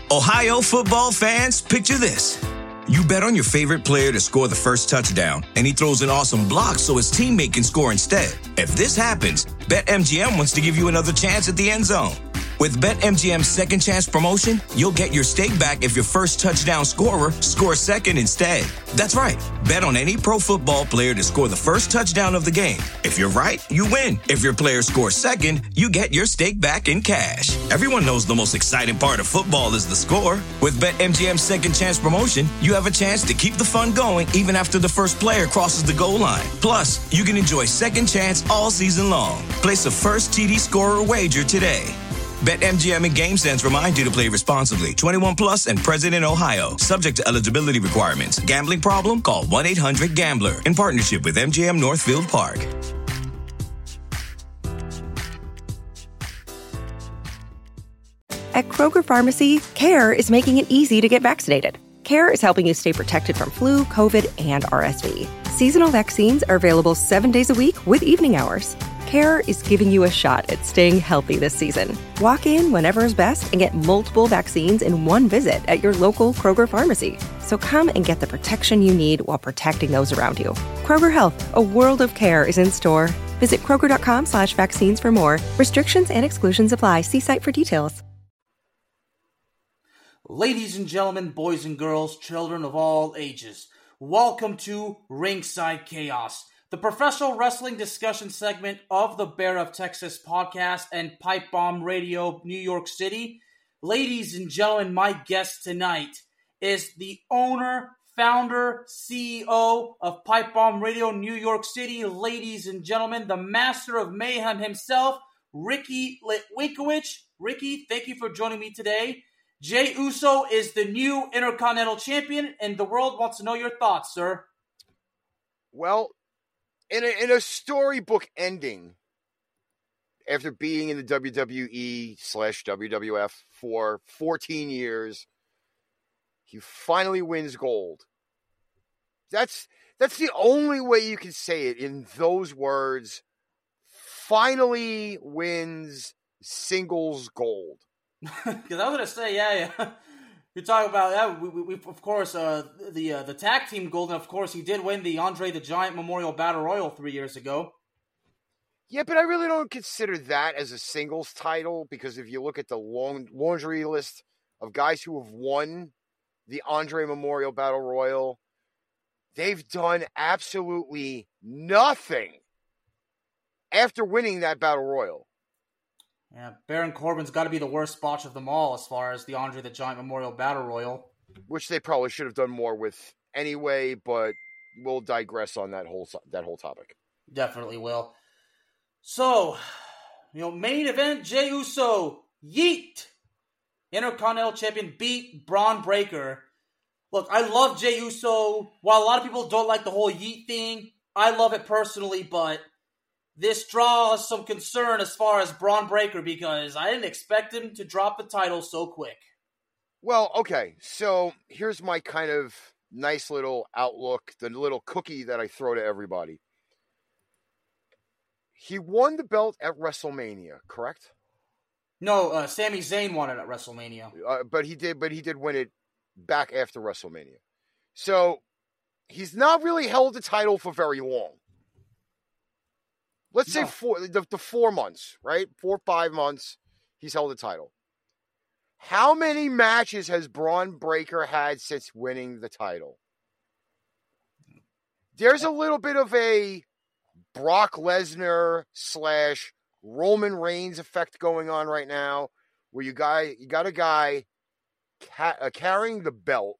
Ohio football fans, picture this. You bet on your favorite player to score the first touchdown, and he throws an awesome block so his teammate can score instead. If this happens, BetMGM wants to give you another chance at the end zone. With BetMGM's second chance promotion, you'll get your stake back if your first touchdown scorer scores second instead. That's right. Bet on any pro football player to score the first touchdown of the game. If you're right, you win. If your player scores second, you get your stake back in cash. Everyone knows the most exciting part of football is the score. With BetMGM's second chance promotion, you have a chance to keep the fun going even after the first player crosses the goal line. Plus, you can enjoy second chance all season long. Place a first TD scorer wager today. BetMGM and GameSense remind you to play responsibly. 21 plus and present in Ohio. Subject to eligibility requirements. Gambling problem? Call 1-800-GAMBLER. In partnership with MGM Northfield Park. At Kroger Pharmacy, CARE is making it easy to get vaccinated. CARE is helping you stay protected from flu, COVID, and RSV. Seasonal vaccines are available 7 days a week with evening hours. CARE is giving you a shot at staying healthy this season. Walk in whenever is best and get multiple vaccines in one visit at your local Kroger pharmacy. So come and get the protection you need while protecting those around you. Kroger Health, a world of care is in store. Visit Kroger.com/vaccines for more. Restrictions and exclusions apply. See site for details. Ladies and gentlemen, boys and girls, children of all ages, welcome to Ringside Chaos, the professional wrestling discussion segment of the Bear of Texas podcast and Pipe Bomb Radio, New York City. Ladies and gentlemen, my guest tonight is the owner, founder, CEO of Pipe Bomb Radio, New York City. Ladies and gentlemen, the master of mayhem himself, Ricky Litwinkowicz. Ricky, thank you for joining me today. Jey Uso is the new Intercontinental Champion, and the world wants to know your thoughts, sir. Well, in a storybook ending, after being in the WWE/WWF for 14 years, he finally wins gold. That's the only way you can say it in those words. Finally wins singles gold. Because I was gonna say, yeah. You're talking about that. We of course, the tag team gold, and of course, he did win the Andre the Giant Memorial Battle Royal 3 years ago. Yeah, but I really don't consider that as a singles title, because if you look at the laundry list of guys who have won the Andre Memorial Battle Royal, they've done absolutely nothing after winning that Battle Royal. Yeah, Baron Corbin's got to be the worst botch of them all as far as the Andre the Giant Memorial Battle Royal. Which they probably should have done more with anyway, but we'll digress on that whole topic. Definitely will. So, main event, Jey Uso, yeet! Intercontinental Champion beat Braun Breaker. Look, I love Jey Uso. While a lot of people don't like the whole yeet thing, I love it personally, but this draws some concern as far as Braun Breaker, because I didn't expect him to drop the title so quick. Well, okay, so here's my kind of nice little outlook, the little cookie that I throw to everybody. He won the belt at WrestleMania, correct? No, Sami Zayn won it at WrestleMania. But he did win it back after WrestleMania. So he's not really held the title for very long. Let's say 4 months, right? 4 or 5 months, he's held the title. How many matches has Braun Breaker had since winning the title? There's a little bit of a Brock Lesnar / Roman Reigns effect going on right now, where you got a guy carrying the belt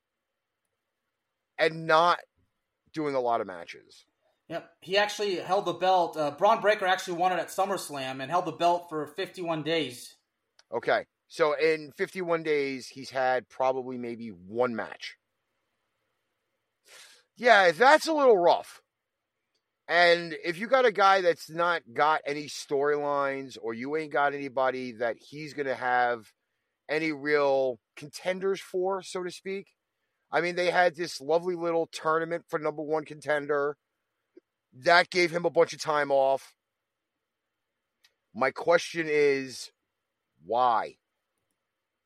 and not doing a lot of matches. Yep, he actually held the belt. Braun Breaker actually won it at SummerSlam and held the belt for 51 days. Okay, so in 51 days, he's had probably maybe one match. Yeah, that's a little rough. And if you got a guy that's not got any storylines, or you ain't got anybody that he's going to have any real contenders for, so to speak. I mean, they had this lovely little tournament for number one contender. That gave him a bunch of time off. My question is, why?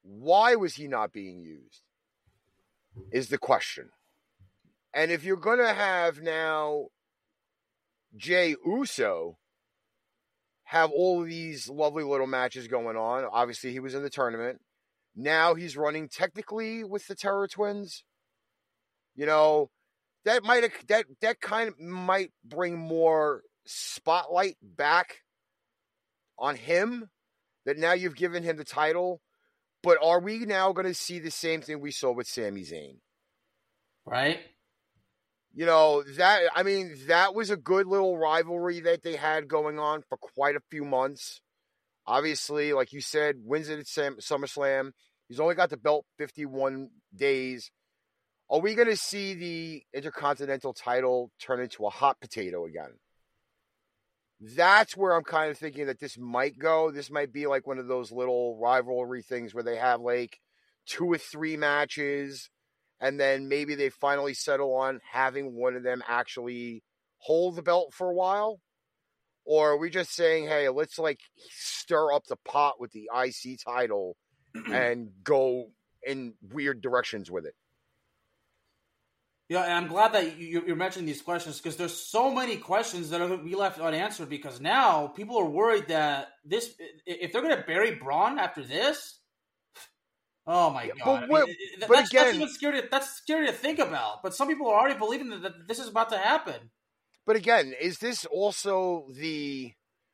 Why was he not being used? Is the question. And if you're going to have now Jey Uso have all of these lovely little matches going on, obviously he was in the tournament. Now he's running technically with the Terror Twins. You know, that kind of might bring more spotlight back on him, that now you've given him the title. But are we now going to see the same thing we saw with Sami Zayn? Right? You know, that was a good little rivalry that they had going on for quite a few months. Obviously, like you said, wins it at SummerSlam. He's only got the belt 51 days. Are we going to see the Intercontinental title turn into a hot potato again? That's where I'm kind of thinking that this might go. This might be like one of those little rivalry things where they have like 2 or 3 matches, and then maybe they finally settle on having one of them actually hold the belt for a while. Or are we just saying, hey, let's like stir up the pot with the IC title and go in weird directions with it? Yeah, and I'm glad that you're mentioning these questions, because there's so many questions that are going to be left unanswered, because now people are worried that if they're going to bury Braun after this, oh my God. That's even scary. That's scary to think about. But some people are already believing that this is about to happen. But again, is this also the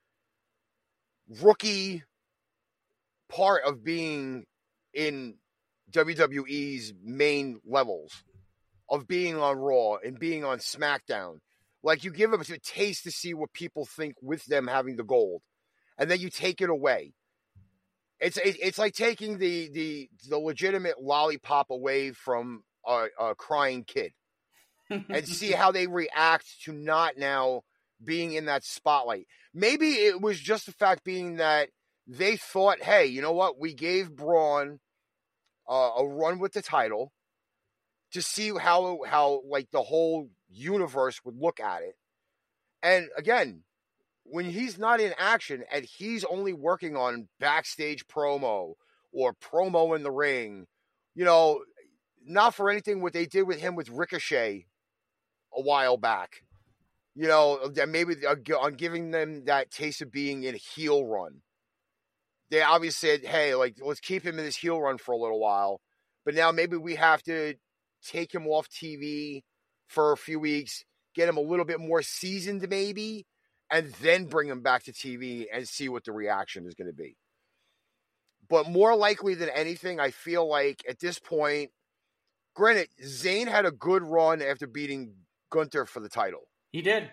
rookie part of being in WWE's main levels, of being on Raw and being on SmackDown? Like, you give them a taste to see what people think with them having the gold, and then you take it away. It's like taking the legitimate lollipop away from a crying kid and see how they react to not now being in that spotlight. Maybe it was just the fact being that they thought, hey, you know what? We gave Braun a run with the title to see how like the whole universe would look at it. And again, when he's not in action and he's only working on backstage promo or promo in the ring, you know, not for anything what they did with him with Ricochet a while back, you know, maybe on giving them that taste of being in a heel run. They obviously said, hey, like, let's keep him in this heel run for a little while, but now maybe we have to take him off TV for a few weeks, get him a little bit more seasoned maybe, and then bring him back to TV and see what the reaction is going to be. But more likely than anything, I feel like at this point, granted, Zayn had a good run after beating Gunther for the title. He did.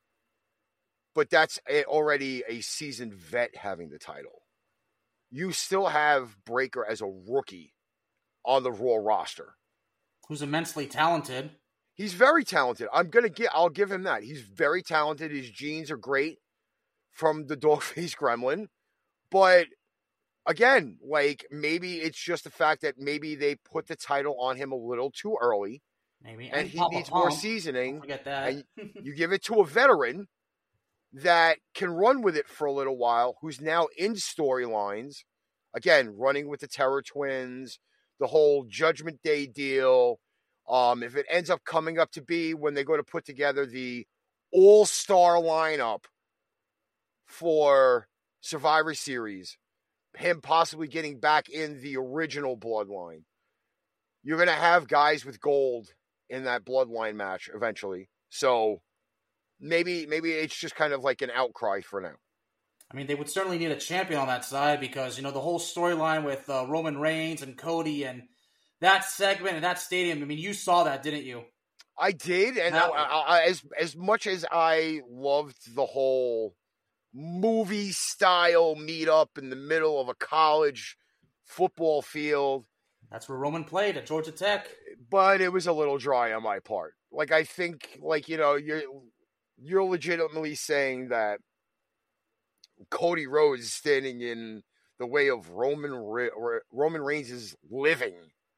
But that's already a seasoned vet having the title. You still have Breakker as a rookie on the Raw roster, who's immensely talented. He's very talented. I'll give him that. He's very talented. His genes are great from the Dogface Gremlin. But again, like, maybe it's just the fact that maybe they put the title on him a little too early. Maybe. And he needs more seasoning. Don't forget that. And you give it to a veteran that can run with it for a little while, who's now in storylines. Again, running with the Terror Twins, the whole Judgment Day deal. If it ends up coming up to be when they go to put together the all-star lineup for Survivor Series, him possibly getting back in the original Bloodline, you're going to have guys with gold in that Bloodline match eventually. So maybe it's just kind of like an outcry for now. I mean, they would certainly need a champion on that side, because, you know, the whole storyline with Roman Reigns and Cody and that segment and that stadium, I mean, you saw that, didn't you? I did, and as much as I loved the whole movie-style meet-up in the middle of a college football field. That's where Roman played, at Georgia Tech. But it was a little dry on my part. Like, I think, like, you know, you're legitimately saying that Cody Rhodes is standing in the way of Roman Reigns' living.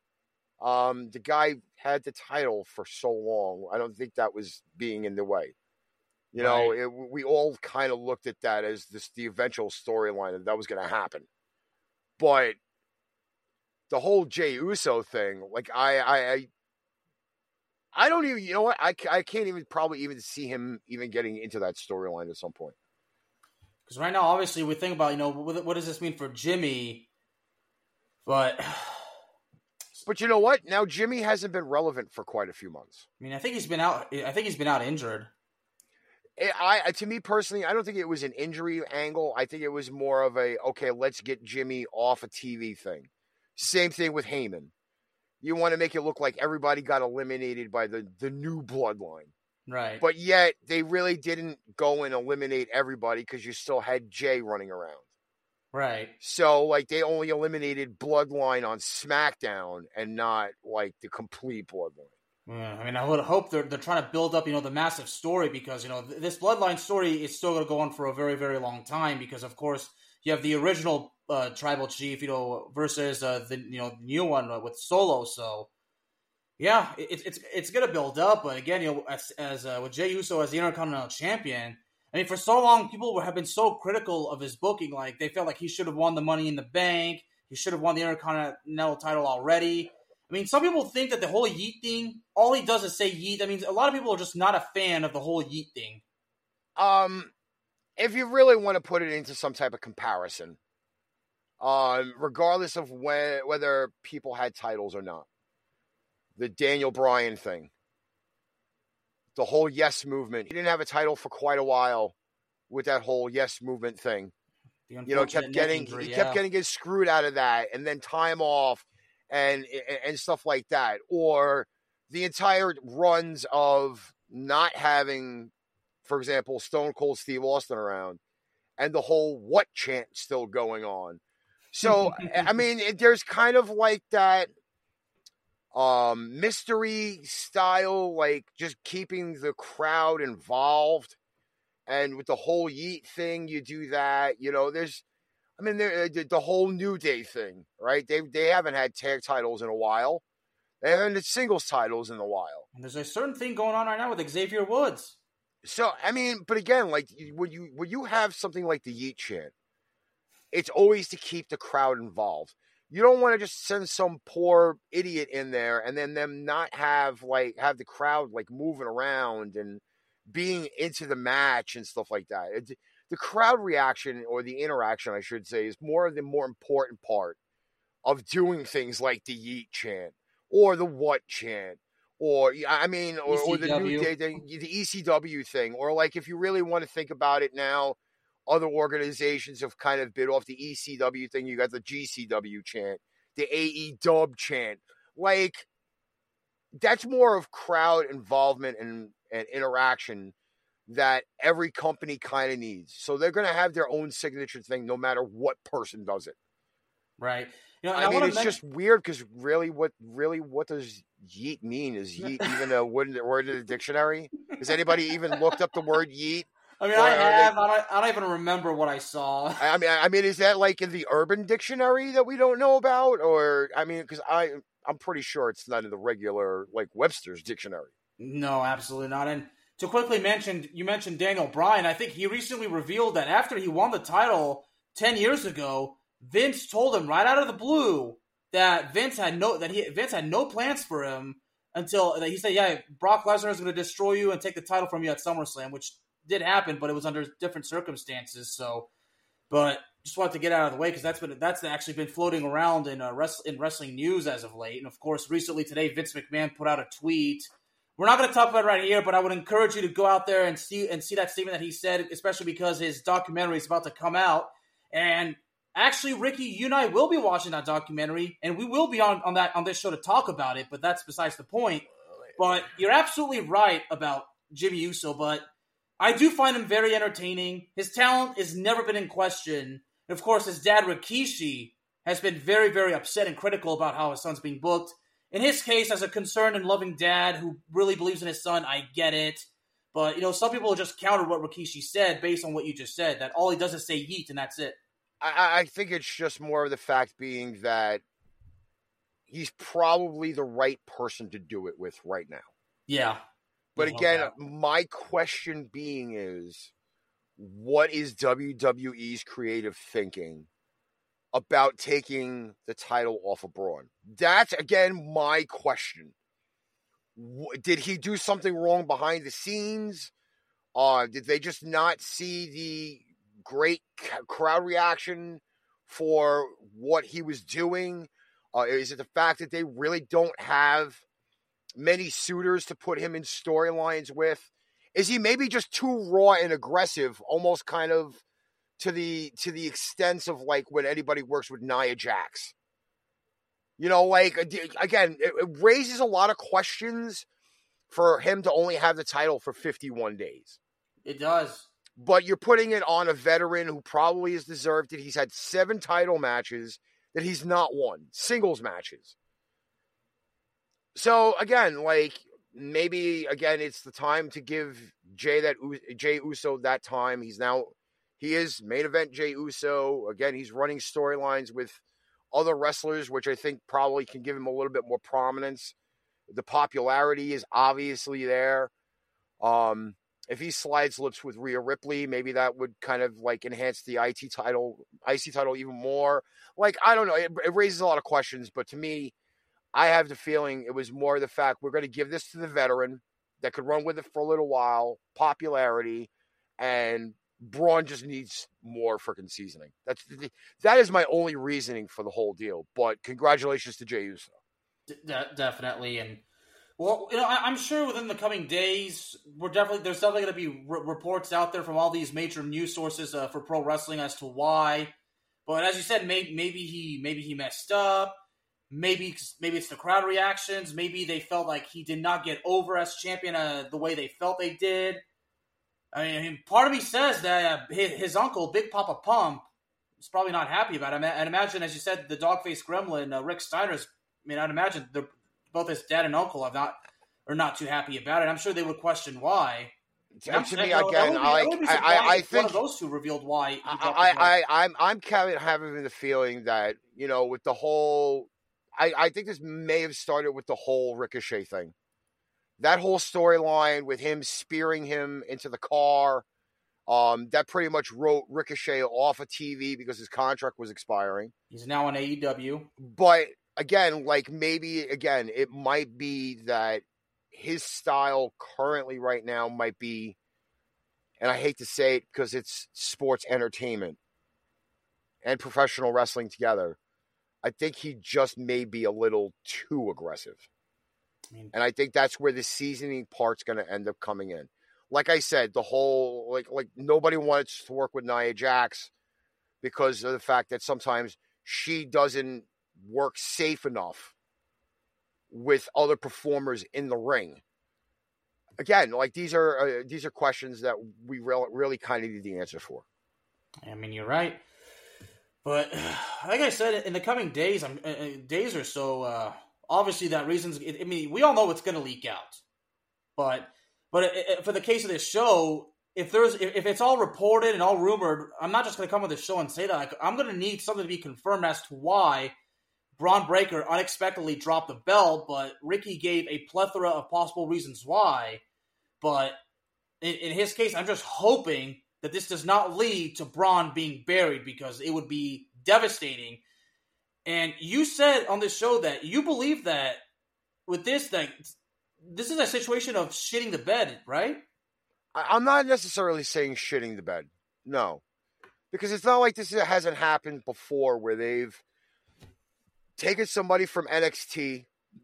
The guy had the title for so long. I don't think that was being in the way. You know, we all kind of looked at that as the eventual storyline that was going to happen. But the whole Jey Uso thing, like I don't even, you know what? I can't even probably even see him even getting into that storyline at some point. Because right now, obviously, we think about, what does this mean for Jimmy? But you know what? Now Jimmy hasn't been relevant for quite a few months. I mean, I think he's been out injured. To me personally, I don't think it was an injury angle. I think it was more of a, okay, let's get Jimmy off a TV thing. Same thing with Heyman. You want to make it look like everybody got eliminated by the new bloodline. Right. But yet, they really didn't go and eliminate everybody because you still had Jay running around. Right. So, like, they only eliminated Bloodline on SmackDown and not, like, the complete Bloodline. Yeah, I mean, I would hope they're trying to build up, the massive story because, this Bloodline story is still going to go on for a very, very long time because, of course, you have the original Tribal Chief, versus the new one with Solo. So, yeah, it's going to build up. But again, as with Jey Uso as the Intercontinental Champion, I mean, for so long, people have been so critical of his booking. Like, they felt like he should have won the Money in the Bank. He should have won the Intercontinental title already. I mean, some people think that the whole Yeet thing, all he does is say Yeet. I mean, a lot of people are just not a fan of the whole Yeet thing. If you really want to put it into some type of comparison, regardless of whether people had titles or not, the Daniel Bryan thing, the whole Yes movement. He didn't have a title for quite a while with that whole Yes movement thing. Kept getting screwed out of that, and then time off and stuff like that, or the entire runs of not having, for example, Stone Cold Steve Austin around, and the whole what chant still going on. So, I mean, there's kind of like that mystery style, like just keeping the crowd involved. And with the whole Yeet thing, you do that. There's, I mean, the whole New Day thing, right? They haven't had tag titles in a while. They haven't had singles titles in a while. And there's a certain thing going on right now with Xavier Woods. So, I mean, but again, like when you have something like the Yeet chant, it's always to keep the crowd involved. You don't want to just send some poor idiot in there and then them not have the crowd like moving around and being into the match and stuff like that. The crowd reaction, or the interaction, I should say, is the more important part of doing things like the Yeet chant or the what chant, or I mean, or the New Day thing, the ECW thing, or like if you really want to think about it now, other organizations have kind of bit off the ECW thing. You got the GCW chant, the AEW chant. Like, that's more of crowd involvement and interaction that every company kind of needs. So they're going to have their own signature thing no matter what person does it. Right. I mean, it's just weird because really what does Yeet mean? Is Yeet even a word in the dictionary? Has anybody even looked up the word Yeet? I mean, I have. I don't even remember what I saw. I mean, is that like in the Urban Dictionary that we don't know about? Or, I mean, because I'm pretty sure it's not in the regular, like, Webster's Dictionary. No, absolutely not. And to quickly you mentioned Daniel Bryan. I think he recently revealed that after he won the title 10 years ago, Vince told him right out of the blue that Vince had no plans for him until he said, "Yeah, Brock Lesnar is going to destroy you and take the title from you at SummerSlam," which did happen, but it was under different circumstances. So, but just wanted to get out of the way because that's actually been floating around in wrestling news as of late. And of course, recently today, Vince McMahon put out a tweet. We're not going to talk about it right here, but I would encourage you to go out there and see that statement that he said, especially because his documentary is about to come out. And actually, Ricky, you and I will be watching that documentary, and we will be on this show to talk about it. But that's besides the point. But you're absolutely right about Jimmy Uso, but I do find him very entertaining. His talent has never been in question. And of course, his dad, Rikishi, has been very, very upset and critical about how his son's being booked. In his case, as a concerned and loving dad who really believes in his son, I get it. But, some people just countered what Rikishi said based on what you just said, that all he does is say yeet and that's it. I think it's just more of the fact being that he's probably the right person to do it with right now. Yeah. But again, my question being is, what is WWE's creative thinking about taking the title off of Braun? That's, again, my question. Did he do something wrong behind the scenes? Did they just not see the great crowd reaction for what he was doing? Is it the fact that they really don't have many suitors to put him in storylines with? Is he maybe just too raw and aggressive, almost kind of to the extent of like when anybody works with Nia Jax? You know, like, again, it raises a lot of questions for him to only have the title for 51 days. It does. But you're putting it on a veteran who probably has deserved it. He's had 7 title matches that he's not won, singles matches. So, again, like, maybe, again, it's the time to give Jay Uso that time. He is main event Jay Uso. Again, he's running storylines with other wrestlers, which I think probably can give him a little bit more prominence. The popularity is obviously there. If he slides lips with Rhea Ripley, maybe that would kind of like enhance the IC title even more. Like, I don't know. It raises a lot of questions, but to me, I have the feeling it was more the fact we're going to give this to the veteran that could run with it for a little while, popularity, and Braun just needs more freaking seasoning. That is my only reasoning for the whole deal. But congratulations to Jey Uso. Definitely, and well, you know, I'm sure within the coming days, there's definitely going to be reports out there from all these major news sources for pro wrestling as to why. But as you said, maybe he messed up. Maybe it's the crowd reactions. Maybe they felt like he did not get over as champion the way they felt they did. I mean, part of me says that his uncle, Big Papa Pump, is probably not happy about it. I'd imagine, as you said, the dog-faced gremlin, Rick Steiner's. I mean, I'd imagine both his dad and uncle are not too happy about it. I'm sure they would question why. To me, again, I think one of those two revealed why. I'm kind of having the feeling that, you know, with the whole, I think this may have started with the whole Ricochet thing. That whole storyline with him spearing him into the car, that pretty much wrote Ricochet off of TV because his contract was expiring. He's now on AEW. But again, like, maybe, again, it might be that his style currently right now might be, and I hate to say it because it's sports entertainment and professional wrestling together, I think he just may be a little too aggressive. And I think that's where the seasoning part's going to end up coming in. Like I said, the whole, like nobody wants to work with Nia Jax because of the fact that sometimes she doesn't work safe enough with other performers in the ring. Again, like, these are questions that we really kind of need the answer for. I mean, you're right. But like I said, in the coming days, days or so, obviously that reasons. I mean, we all know it's going to leak out. But for the case of this show, if it's all reported and all rumored, I'm not just going to come with this show and say that. Like, I'm going to need something to be confirmed as to why Braun Breaker unexpectedly dropped the belt. But Ricky gave a plethora of possible reasons why. But in his case, I'm just hoping that this does not lead to Braun being buried, because it would be devastating. And you said on this show that you believe that with this, that this is a situation of shitting the bed, right? I'm not necessarily saying shitting the bed. No. Because it's not like this hasn't happened before where they've taken somebody from NXT,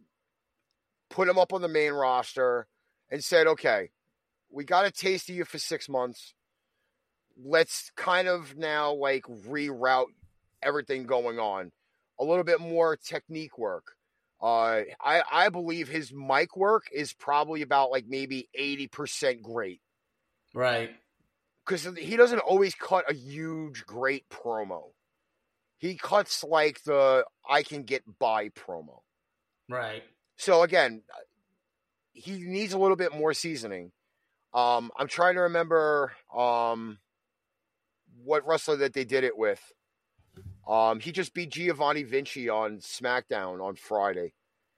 put them up on the main roster, and said, okay, we got a taste of you for 6 months. Let's kind of now, like, reroute everything going on. A little bit more technique work. I believe his mic work is probably about, like, maybe 80% great. Right. Because he doesn't always cut a huge, great promo. He cuts, like, the I can get by promo. Right. So, again, he needs a little bit more seasoning. I'm trying to remember what wrestler that they did it with. He just beat Giovanni Vinci on SmackDown on Friday.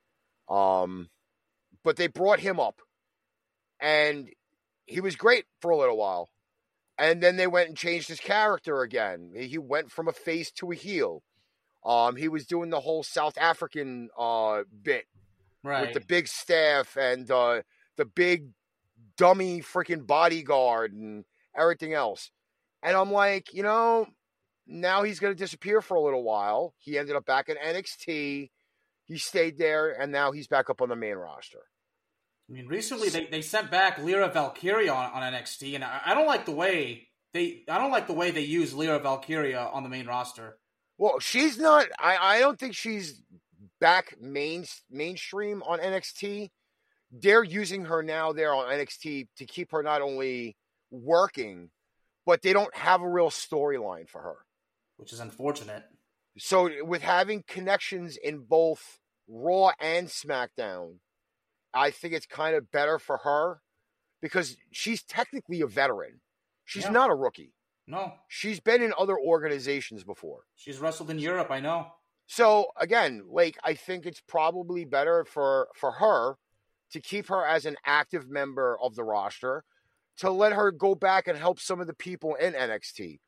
But they brought him up. And he was great for a little while. And then they went and changed his character again. He went from a face to a heel. He was doing the whole South African bit Right. with the big staff and the big dummy freaking bodyguard and everything else. And I'm like, now he's going to disappear for a little while. He ended up back in NXT. He stayed there, and now he's back up on the main roster. I mean, recently they sent back Lyra Valkyria on NXT, and I don't like the way they use Lyra Valkyria on the main roster. Well, she's not. I don't think she's back mainstream on NXT. They're using her now there on NXT to keep her not only working, but they don't have a real storyline for her, which is unfortunate. So with having connections in both Raw and SmackDown, I think it's kind of better for her because she's technically a veteran. She's not a rookie. No. She's been in other organizations before. She's wrestled in Europe, I know. So, again, I think it's probably better for her to keep her as an active member of the roster, to let her go back and help some of the people in NXT.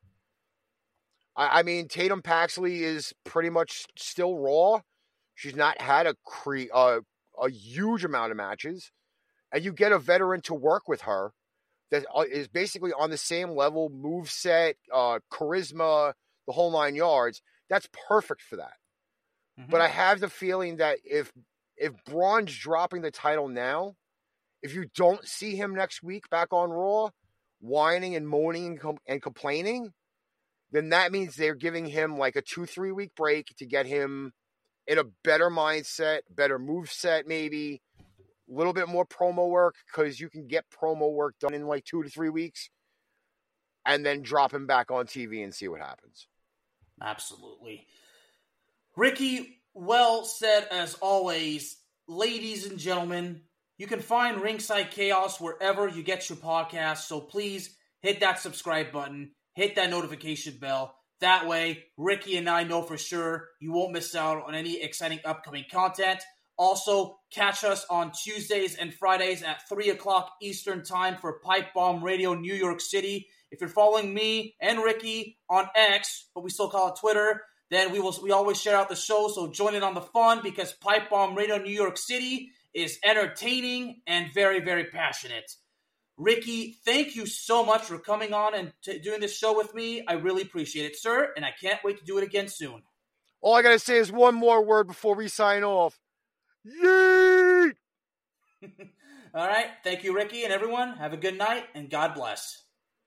I mean, Tatum Paxley is pretty much still Raw. She's not had a huge amount of matches. And you get a veteran to work with her that is basically on the same level, moveset, charisma, the whole 9 yards. That's perfect for that. Mm-hmm. But I have the feeling that if Braun's dropping the title now, if you don't see him next week back on Raw, whining and moaning and complaining, then that means they're giving him like a 2-3 week break to get him in a better mindset, better moveset maybe, a little bit more promo work, because you can get promo work done in like 2 to 3 weeks, and then drop him back on TV and see what happens. Absolutely. Ricky, well said as always. Ladies and gentlemen, you can find Ringside Chaos wherever you get your podcasts, so please hit that subscribe button, hit that notification bell. That way, Ricky and I know for sure you won't miss out on any exciting upcoming content. Also, catch us on Tuesdays and Fridays at 3 o'clock Eastern Time for Pipe Bomb Radio New York City. If you're following me and Ricky on X, but we still call it Twitter, then we always share out the show, so join in on the fun, because Pipe Bomb Radio New York City is entertaining and very, very passionate. Ricky, thank you so much for coming on and doing this show with me. I really appreciate it, sir, and I can't wait to do it again soon. All I got to say is one more word before we sign off. Yeet! All right. Thank you, Ricky, and everyone. Have a good night, and God bless.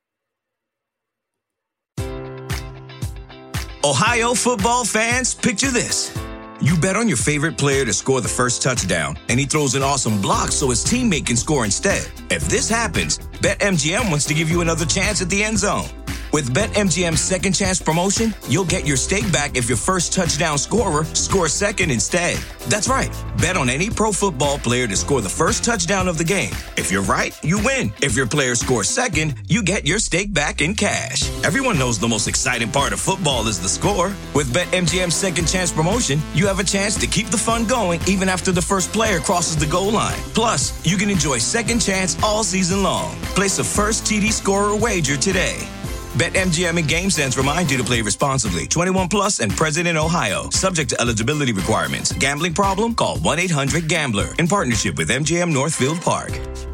Ohio football fans, picture this. You bet on your favorite player to score the first touchdown, and he throws an awesome block so his teammate can score instead. If this happens, BetMGM wants to give you another chance at the end zone. With BetMGM's second chance promotion, you'll get your stake back if your first touchdown scorer scores second instead. That's right. Bet on any pro football player to score the first touchdown of the game. If you're right, you win. If your player scores second, you get your stake back in cash. Everyone knows the most exciting part of football is the score. With BetMGM's second chance promotion, you have a chance to keep the fun going even after the first player crosses the goal line. Plus, you can enjoy second chance all season long. Place a first TD scorer wager today. BetMGM and GameSense remind you to play responsibly. 21 plus and present in Ohio. Subject to eligibility requirements. Gambling problem? Call 1-800-GAMBLER. In partnership with MGM Northfield Park.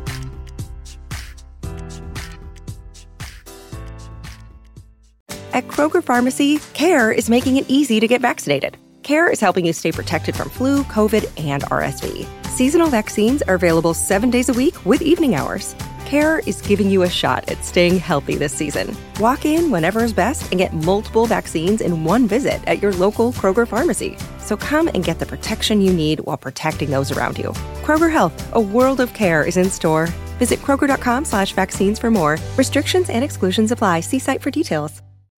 At Kroger Pharmacy, CARE is making it easy to get vaccinated. CARE is helping you stay protected from flu, COVID, and RSV. Seasonal vaccines are available 7 days a week with evening hours. CARE is giving you a shot at staying healthy this season. Walk in whenever is best and get multiple vaccines in one visit at your local Kroger pharmacy. So come and get the protection you need while protecting those around you. Kroger Health, a world of care is in store. Visit Kroger.com/vaccines for more. Restrictions and exclusions apply. See site for details.